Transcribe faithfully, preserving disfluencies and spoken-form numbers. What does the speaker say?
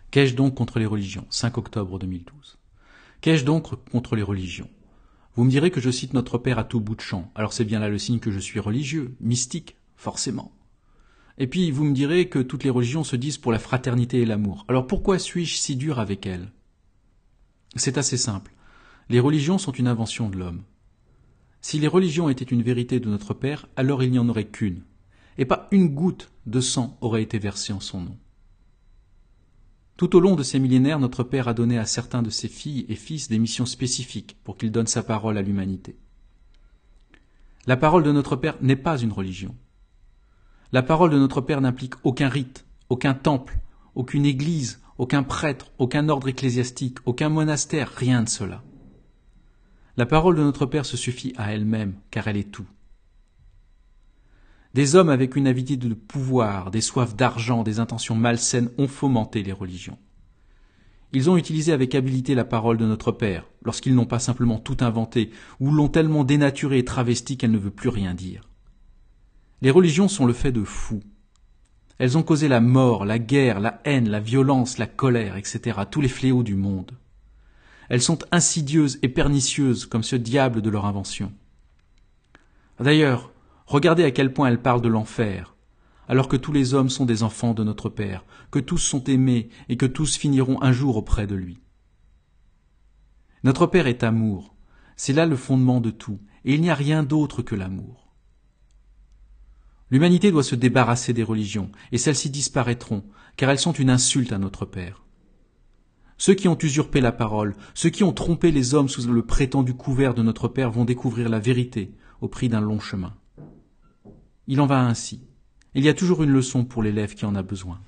Qu'ai-je donc contre les religions? cinq octobre deux mille douze. Qu'ai-je donc contre les religions? Vous me direz que je cite notre Père à tout bout de champ, alors c'est bien là le signe que je suis religieux, mystique, forcément. Et puis vous me direz que toutes les religions se disent pour la fraternité et l'amour, alors pourquoi suis-je si dur avec elles? C'est assez simple. Les religions sont une invention de l'homme. Si les religions étaient une vérité de notre Père, alors il n'y en aurait qu'une, et pas une goutte de sang aurait été versée en son nom. Tout au long de ces millénaires, notre Père a donné à certains de ses filles et fils des missions spécifiques pour qu'ils donnent sa parole à l'humanité. La parole de notre Père n'est pas une religion. La parole de notre Père n'implique aucun rite, aucun temple, aucune église, aucun prêtre, aucun ordre ecclésiastique, aucun monastère, rien de cela. La parole de notre Père se suffit à elle-même, car elle est tout. Des hommes avec une avidité de pouvoir, des soifs d'argent, des intentions malsaines ont fomenté les religions. Ils ont utilisé avec habileté la parole de notre Père, lorsqu'ils n'ont pas simplement tout inventé, ou l'ont tellement dénaturée et travestie qu'elle ne veut plus rien dire. Les religions sont le fait de fous. Elles ont causé la mort, la guerre, la haine, la violence, la colère, et cetera, tous les fléaux du monde. Elles sont insidieuses et pernicieuses comme ce diable de leur invention. D'ailleurs, regardez à quel point elles parlent de l'enfer, alors que tous les hommes sont des enfants de notre Père, que tous sont aimés et que tous finiront un jour auprès de lui. Notre Père est amour, c'est là le fondement de tout, et il n'y a rien d'autre que l'amour. L'humanité doit se débarrasser des religions, et celles-ci disparaîtront, car elles sont une insulte à notre Père. Ceux qui ont usurpé la parole, ceux qui ont trompé les hommes sous le prétendu couvert de notre Père vont découvrir la vérité au prix d'un long chemin. Il en va ainsi. Il y a toujours une leçon pour l'élève qui en a besoin.